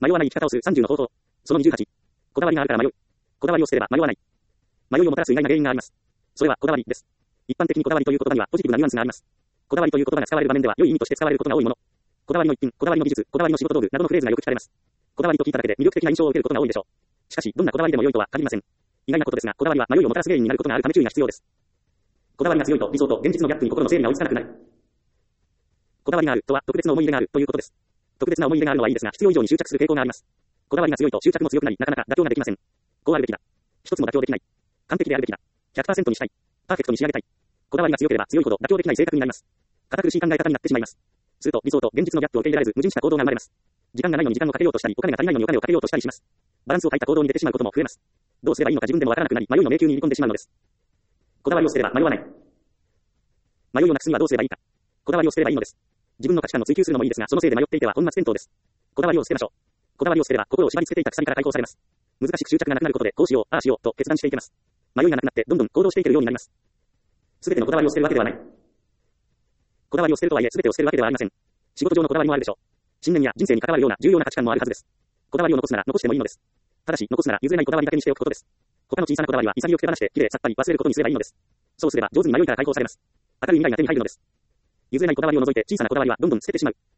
迷わない生き方をする30の方法。その28。こだわりがあるから迷う。こだわりを捨てれば迷わない。迷いをもたらす意外な原因があります。それはこだわりです。一般的にこだわりという言葉にはポジティブなニュアンスがあります。こだわりという言葉が使われる場面では良い意味として使われることが多いもの。こだわりの一品、こだわりの技術、こだわりの仕事道具などのフレーズがよく聞かれます。こだわりと聞いただけで魅力的な印象を受けることが多いでしょう。しかし、どんなこだわりでも良いとは限りません。意外なことですが、こだわりは迷いをもたらす原因になることがあるため注意が必要です。こだわりが強いと理想と現実のギャップに心の整理が追いつかなくなる。こだわりがあるとは特別な思い入れがあるということです。特別な思い入れがあるのはいいですが、必要以上に執着する傾向があります。こだわりが強いと執着も強くなり、なかなか妥協ができません。こうあるべきだ。一つも妥協できない。完璧であるべきだ。100% にしたい。パーフェクトに仕上げたい。こだわりが強ければ強いほど妥協できない性格になります。堅苦しい考え方になってしまいます。すると理想と現実のギャップを受け入れられず、矛盾した行動が生まれます。時間がないのに時間をかけようとしたり、お金が足りないのにお金をかけようとしたりします。バランスを欠いた行動に出てしまうことも増えます。どうすればいいのか自分でもわからなくなり、迷いの迷宮に入り込んでしまうのです。こだわりを捨てれば迷わない。迷いをなくすにはどうすればいいか。こだわりを捨てればいいのです。自分の価値観を追求するのもいいですが、そのせいで迷っていては本末転倒です。こだわりを捨てましょう。こだわりを捨てれば心を縛り付けていた鎖から解放されます。難しく執着がなくなることで、こうしよう、ああしようと決断していけます。迷いがなくなってどんどん行動していけるようになります。すべてのこだわりを捨てるわけではない。こだわりを捨てるとはいえ、すべてを捨てるわけではありません。仕事上のこだわりもあるでしょう。信念や人生に関わるような重要な価値観もあるはずです。こだわりを残すなら残してもいいのです。ただし、残すなら譲れないこだわりだけにしておくことです。他の小さなこだわりは潔く手放して、きれいさっぱり忘れることにすればいいのです。そうすれば上手に迷いから解放されます。明るい未来が手に入るのです。譲れないこだわりを除いて小さなこだわりはどんどん捨ててしまう。